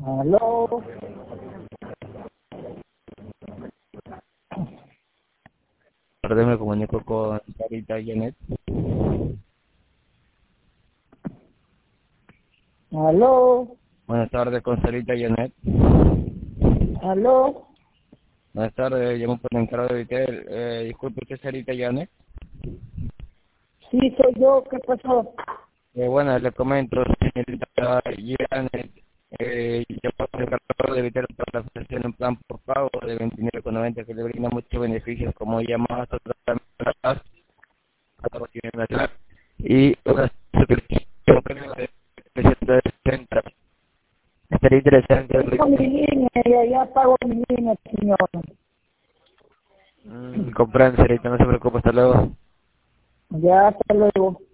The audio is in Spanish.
Aló. Tarde me comunico con Sarita Janet. Aló. Buenas tardes con Sarita Janet. Aló. Buenas tardes, llamo por el encargo de Vitel. Disculpe, ¿usted es Sarita Janet? Sí, soy yo. ¿Qué pasó? Bueno, le comento, señorita Janet. Llamo por el encargo de Vitel para la ofrecer un plan por pago de 29,90 que le brinda muchos beneficios como llamadas totalmente y una suscripción premium de 360. Estaría interesante. Tengo mi línea, ya pago mi línea, señor. Comprende, señorita, no se preocupe, hasta luego. Ya, hasta luego.